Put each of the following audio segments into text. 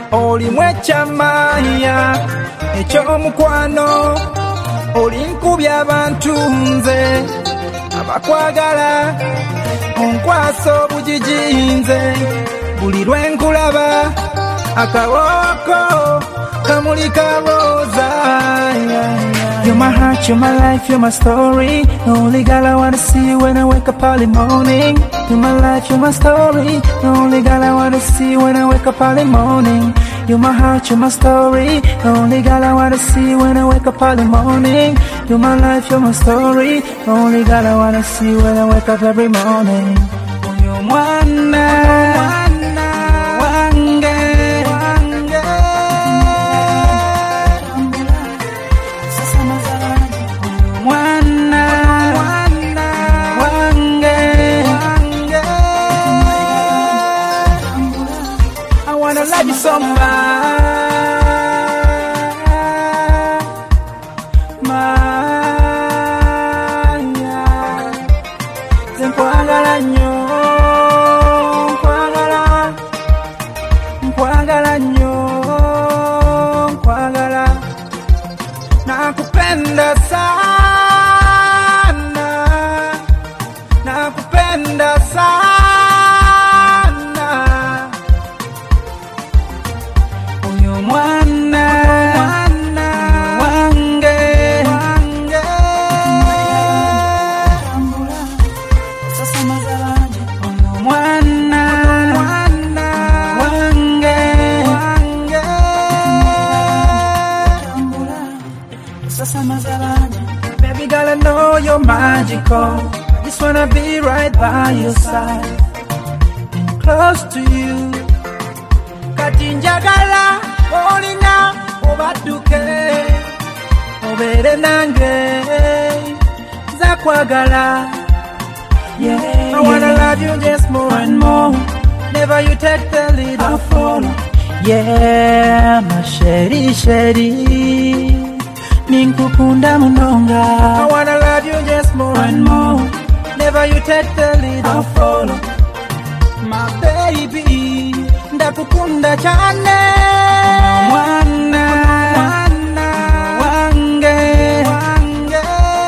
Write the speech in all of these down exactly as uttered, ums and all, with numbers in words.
oli mwechamaya eky'omukwano oli nkubya abantu nze abakwagala onkwasa obujijinze buli lwenkulaba akawoko kamulika roza. You're my heart, you're my life, you're my story. The only girl I wanna see when I wake up early morning. You're my life, you're my story. The only girl I wanna see when I wake up early morning. You're my heart, you're my story. The only girl I wanna see when I wake up early morning. You're my life, you're my story. The only girl I wanna see when I wake up every morning. You're mwana, wange, wange. Mwana, wange, wange. I wanna love you so much. Nkwagala nnyo, nkwagala, nkwagala nnyo, nkwagala, nakupenda sana, nakupenda sana, uyo mwana, mwana wange, wange. Mwana, mwana wange, wange. Baby girl, I know you're magical. I just wanna be right by your side, close to you. Kati njagala olina obaduke obere nange zakwagala. Yeah, I wanna love you just more and more. Never you take the lead, I'll follow. Yeah, my sheri sheri, ninkukunda munonga. I wanna love you just more and more. Never you take the lead, I'll follow. My baby, ndakukunda chane. Mwana, mwana wange, wange.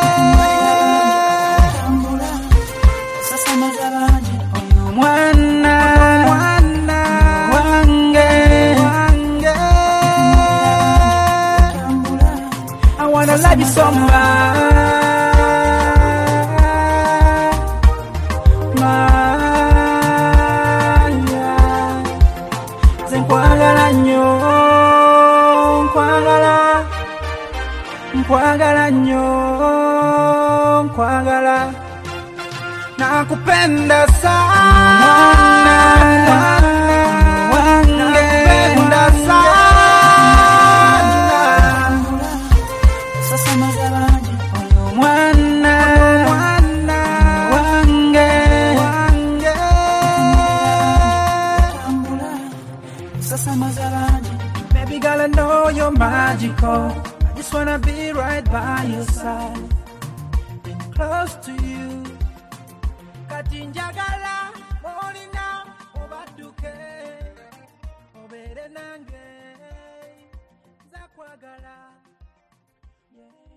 Mwana, mwana wange, wange. I wanna love you so much. Maya, nkwagala nnyo, nkwagala, nkwagala nnyo, nkwagala. Nakupenda sana, wange, nakupenda sana. Mwana, mwana wange, wange. Baby girl, I know you're magical. I just wanna be right by your side, close to you. Kati njagala olina obaduke obere nange zakwagala. Yeah.